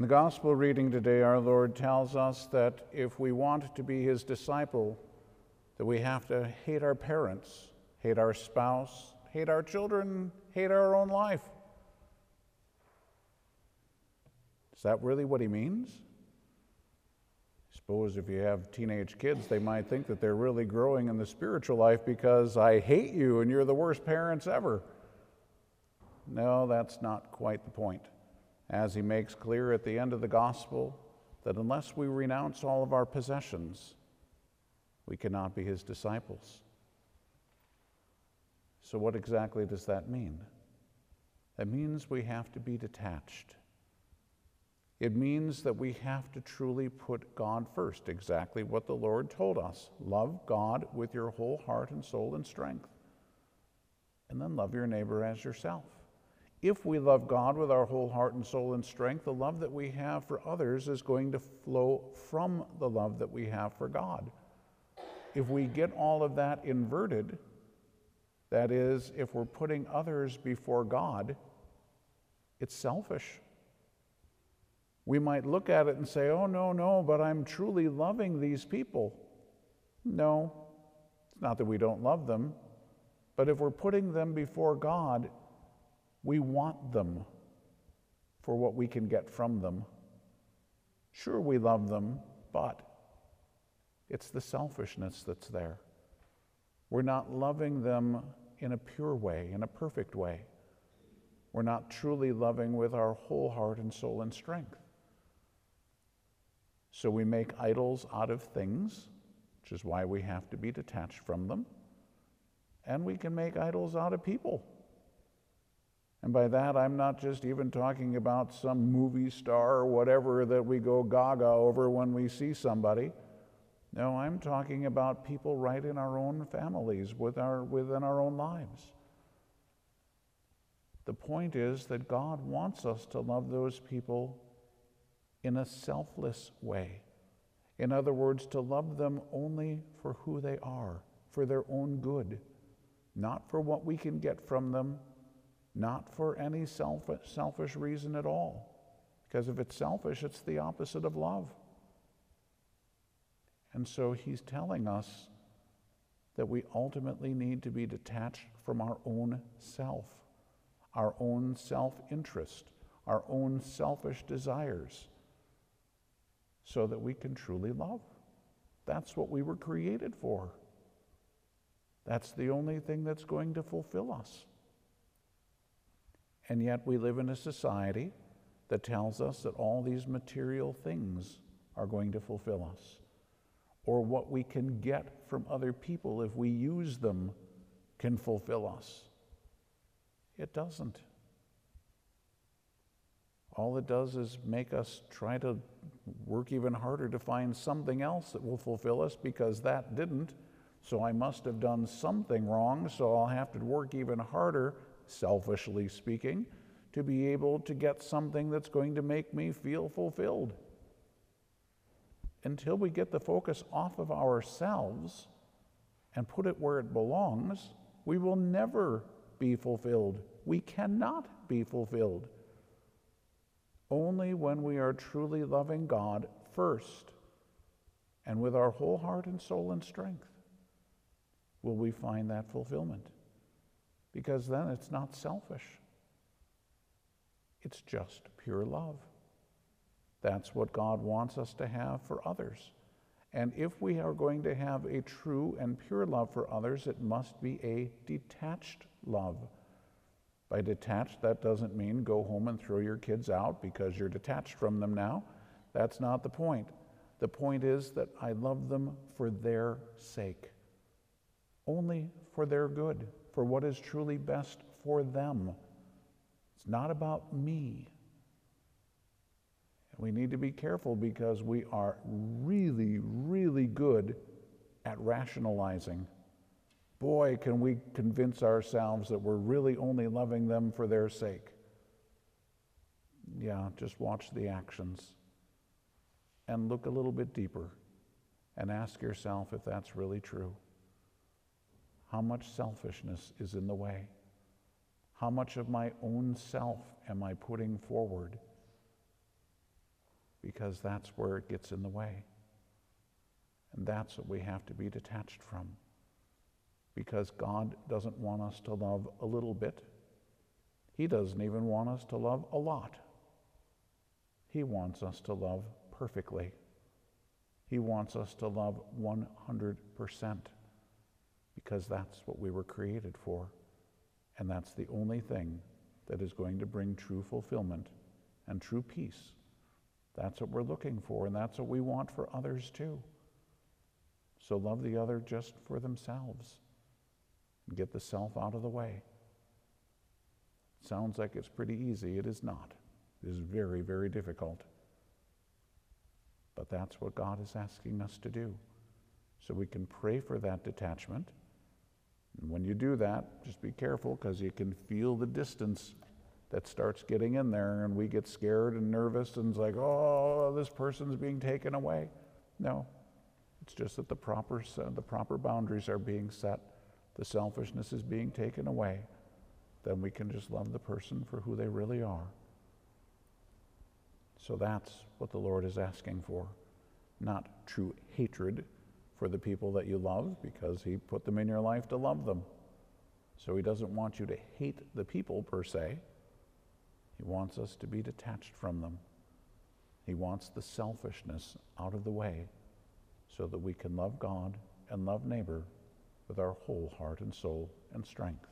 In the gospel reading today, our Lord tells us that if we want to be his disciple, that we have to hate our parents, hate our spouse, hate our children, hate our own life. Is that really what he means? I suppose if you have teenage kids, they might think that they're really growing in the spiritual life because I hate you and you're the worst parents ever. No, that's not quite the point. As he makes clear at the end of the gospel, that unless we renounce all of our possessions, we cannot be his disciples. So what exactly does that mean? That means we have to be detached. It means that we have to truly put God first, exactly what the Lord told us. Love God with your whole heart and soul and strength, and then love your neighbor as yourself. If we love God with our whole heart and soul and strength, the love that we have for others is going to flow from the love that we have for God. If we get all of that inverted, that is, if we're putting others before God, it's selfish. We might look at it and say, oh, no, but I'm truly loving these people. No, it's not that we don't love them, but if we're putting them before God, we want them for what we can get from them. Sure, we love them, but it's the selfishness that's there. We're not loving them in a pure way, in a perfect way. We're not truly loving with our whole heart and soul and strength. So we make idols out of things, which is why we have to be detached from them. And we can make idols out of people. And by that, I'm not just even talking about some movie star or whatever that we go gaga over when we see somebody. No, I'm talking about people right in our own families, within our own lives. The point is that God wants us to love those people in a selfless way. In other words, to love them only for who they are, for their own good, not for what we can get from them, not for any selfish reason at all. Because if it's selfish, it's the opposite of love. And so he's telling us that we ultimately need to be detached from our own self, our own self-interest, our own selfish desires, so that we can truly love. That's what we were created for. That's the only thing that's going to fulfill us. And yet we live in a society that tells us that all these material things are going to fulfill us, or what we can get from other people if we use them can fulfill us. It doesn't. All it does is make us try to work even harder to find something else that will fulfill us, because that didn't, so I must have done something wrong, so I'll have to work even harder, selfishly speaking, to be able to get something that's going to make me feel fulfilled. Until we get the focus off of ourselves and put it where it belongs, we will never be fulfilled. We cannot be fulfilled. Only when we are truly loving God first and with our whole heart and soul and strength will we find that fulfillment. Because then it's not selfish. It's just pure love. That's what God wants us to have for others. And if we are going to have a true and pure love for others, it must be a detached love. By detached, that doesn't mean go home and throw your kids out because you're detached from them now. That's not the point. The point is that I love them for their sake. Only for their good, for what is truly best for them. It's not about me. We need to be careful because we are really, really good at rationalizing. Boy, can we convince ourselves that we're really only loving them for their sake. Yeah, just watch the actions and look a little bit deeper and ask yourself if that's really true. How much selfishness is in the way? How much of my own self am I putting forward? because that's where it gets in the way. And that's what we have to be detached from, because God doesn't want us to love a little bit. He doesn't even want us to love a lot. He wants us to love perfectly. He wants us to love 100%, because that's what we were created for. And that's the only thing that is going to bring true fulfillment and true peace. That's what we're looking for, and that's what we want for others too. So love the other just for themselves and get the self out of the way. Sounds like it's pretty easy. It is not. It is very, very difficult. But that's what God is asking us to do. So we can pray for that detachment. And when you do that, just be careful, because you can feel the distance that starts getting in there, and we get scared and nervous, and it's like, oh, this person's being taken away. No, it's just that the proper boundaries are being set. The selfishness is being taken away. Then we can just love the person for who they really are. So that's what the Lord is asking for. Not true hatred for the people that you love, because he put them in your life to love them. So he doesn't want you to hate the people per se. He wants us to be detached from them. He wants the selfishness out of the way so that we can love God and love neighbor with our whole heart and soul and strength.